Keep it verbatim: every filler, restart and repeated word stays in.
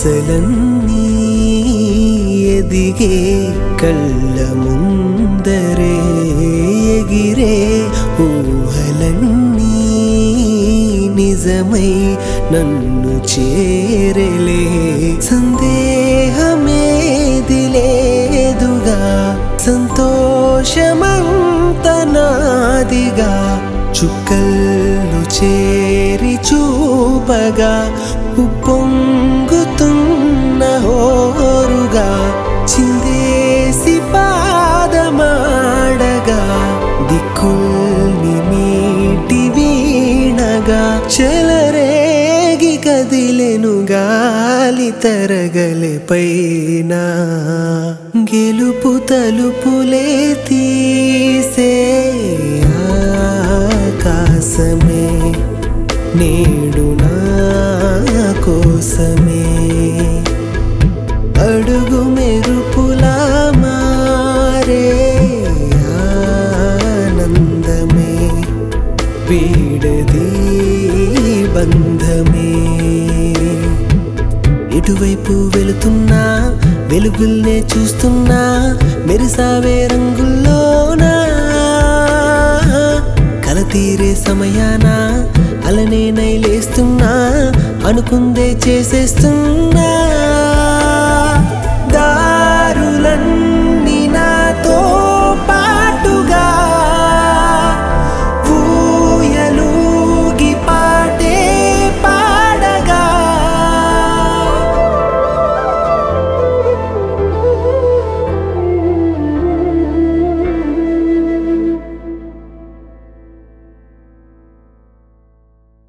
ఆశలన్నీ ఎదిగే కళ్ళ ముందరే ఎగిరే ఊహలన్నీ నిజమై నన్ను చేరలే సందేహమేది లేదుగా సంతోషమంత నాదిగా చుక్కలు చేరి చూపగా ఉప్పొంగుతున్న హోరుగా చిందేసి పాదమాడగా దిక్కుల్ని మీటి వీణగా చెలరేగి కదిలెను గాలి తరగలే పైన గెలుపు తలుపులే తీసే ఆకాశమే నేడు నా కోసమే అడుగు మెరుపులా మారే ఆనందమే వీడది బంధమే ఎటువైపు వెళుతున్నా వెలుగుల్నే చూస్తున్నా మెరిసావే రంగుల్లోనా కల తీరే సమయాన అలనే నైలేస్తున్నా అనుకుందే చేసేస్తున్నా